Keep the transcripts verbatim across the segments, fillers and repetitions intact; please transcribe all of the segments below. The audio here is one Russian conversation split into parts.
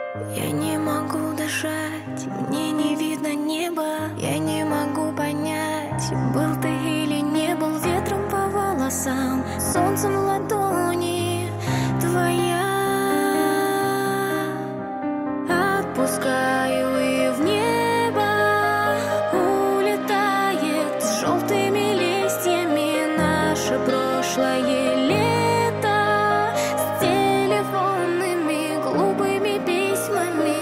Я не могу дышать, мне не видно неба. Я не могу понять, был ты или не был. Ветром по волосам, солнцем в ладони твоя. Отпускаю и в небо улетает с желтыми листьями наше прошлое лето с телефонными глупыми письмами.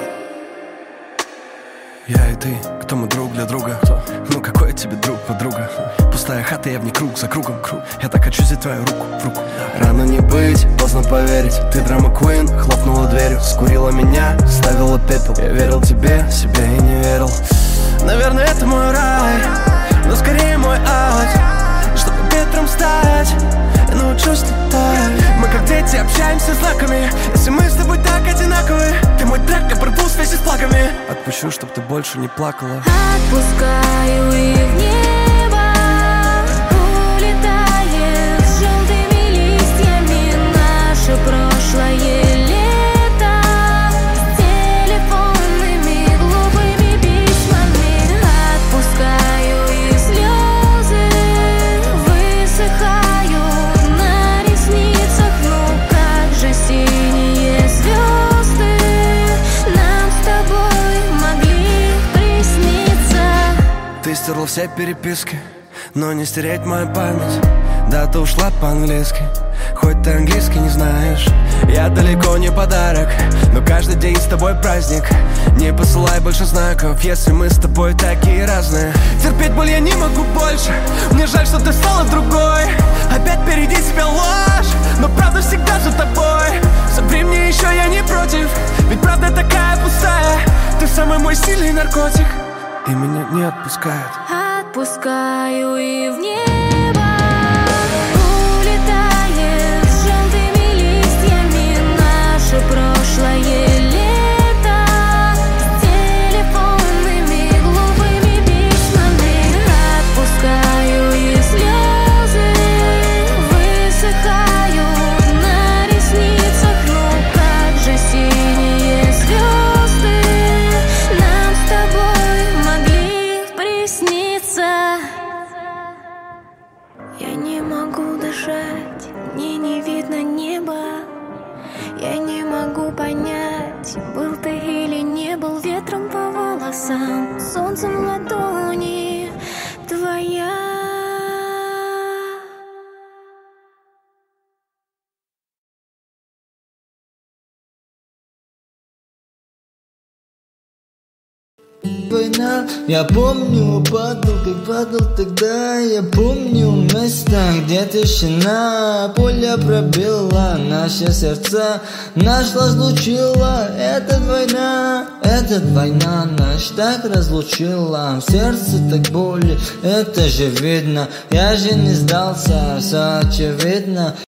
Я и ты, кто мы друг для друга? Кто? Ну какой я тебе друг, подруга? Пустая хата, я в ней круг за кругом. Круг. Я так хочу взять твою руку в руку. Рано не быть, поздно поверить. Ты драма Куин, хлопнула дверью, скурила меня, ставила пепел. Я верил тебе, себе и не верил. Наверное, это мой рай, но скорее мой ад. Чтобы ветром стать, я научусь летать. Мы как дети общаемся знаками. Если мы с тобой так одинаковы, ты мой трек, я порву связи с плаками. Отпущу, чтоб ты больше не плакала. Отпускаю и в небо улетает с желтыми листьями наше прошлое лето с телефонными глупыми письмами. Отпускаю и слезы высыхают на ресницах. Ну как же синие звезды нам с тобой могли присниться. Ты стерла все переписки, но не стереть мою память. Да, ты ушла по-английски, хоть ты английский не знаешь. Я далеко не подарок, но каждый день с тобой праздник. Не посылай больше знаков, если мы с тобой такие разные. Терпеть боль я не могу больше, мне жаль, что ты стала другой. Опять впереди тебя ложь, но правда всегда за тобой. Соври мне еще, я не против, ведь правда такая пустая. Ты самый мой сильный наркотик, и меня не отпускает. Отпускаю и в небо улетает с желтыми листьями наше прошлое лето с телефонными глупыми письмами. Отпускаю и слезы высыхают на ресницах. Ну как же синие звезды нам с тобой могли присниться. Я не могу дышать, мне не видно неба. Я не могу понять, был ты или не был. Ветром по волосам, солнцем в ладони твоя. Война, я помню, падал, как падал тогда. Я помню место, где тишина. Пуля пробила наши сердца, нас разлучила. Эта война, эта война нас так разлучила. В сердце так боли, это же видно. Я же не сдался, все очевидно.